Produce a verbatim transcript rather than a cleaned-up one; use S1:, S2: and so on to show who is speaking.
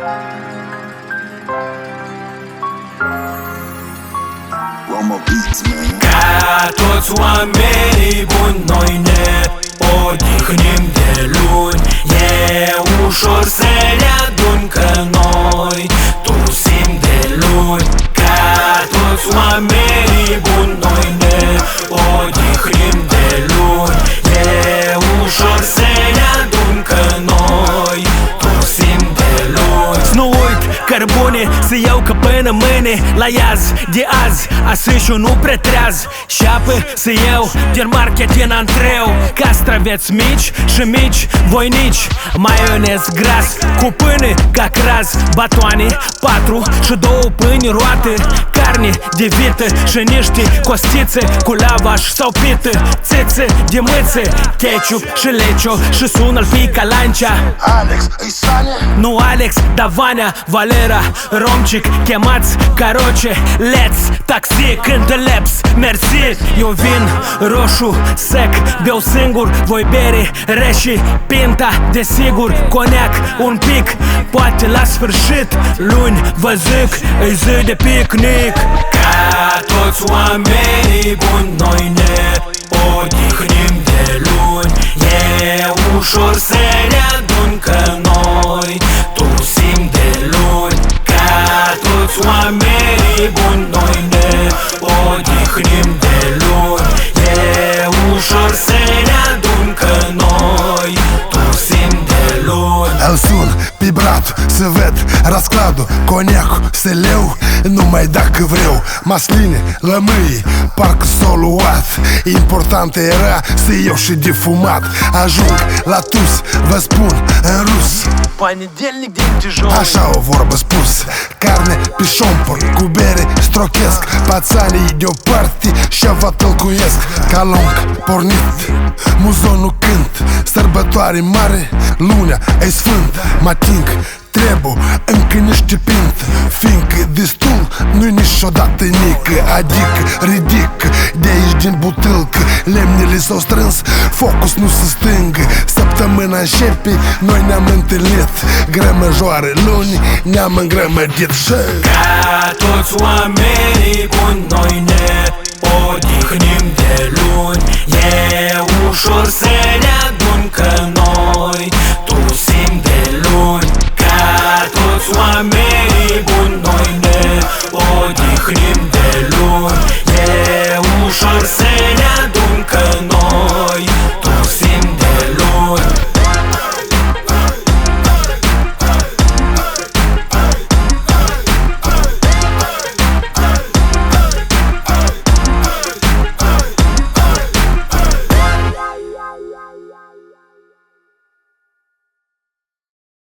S1: Roma Beats, man.
S2: Ca toți oamenii buni, noi ne odihnim de luni. E ușor să ne adun că noi tusim de luni. Ca toți oamenii buni, noi ne odihnim de luni. E ușor să ne adun că noi tusim de luni.
S3: Nu uit cărbune să iau că până mâine la iaz de azi asă și nu pretreaz și apă să iau din market în antreu. Castraveți mici și mici voinici, maionez gras cu pâine ca craz, batoane patru și două pâini roate, carne de vită și niște costițe cu lavaș sau pită, țețe de mâțe, ketchup și lecio și sună-l pica lancia.
S1: Alex, îi Sane?
S3: Nu Alex, dar Vania, Valera, Romcic, chemați caroce, let's, taxi, când leps, mersi. Eu vin roșu, sec, beau singur, voi bere, reși, pinta, desigur, coniac, un pic, poate la sfârșit, luni, vă zic, îi zi de picnic.
S2: Ca toți oamenii buni, noi ne odihnim de luni. E ușor să ne adun că noi tusim de luni. Ca toți oamenii buni, noi ne odihnim de luni. E ușor să ne adun că noi tusim de luni.
S4: Îl sun pe bratul să ved rascladul, coniacul, seleu, numai dacă vreau. Masline, lămâie, parcă s-o luat. Important era să iau și de fumat. Ajung la tus, vă spun în rus,
S3: Понедельник, день тяжелый.
S4: așa o vorbă spus. Carne pe șompăr, cu bere strochesc. Pațanii deoparte și vă tălcuiesc. Ca lung pornit, muzonul cânt. Sărbătoare mare, lunea e sfânt. Mă ating, trebu, încă niște pint. Fiindcă destul nu-i niciodată nică. Adică ridic de aici din butâlcă. Lemnele s-au strâns, focus nu se stângă. Săptămâna începe, noi ne-am întâlnit. Grămăjoară luni, ne-am îngrămădit.
S2: Ca toți oamenii buni, noi ne odihnim de luni. E ușor să ne adun că noi tusim de luni. Ca toți oamenii buni, noi ne odihnim de luni.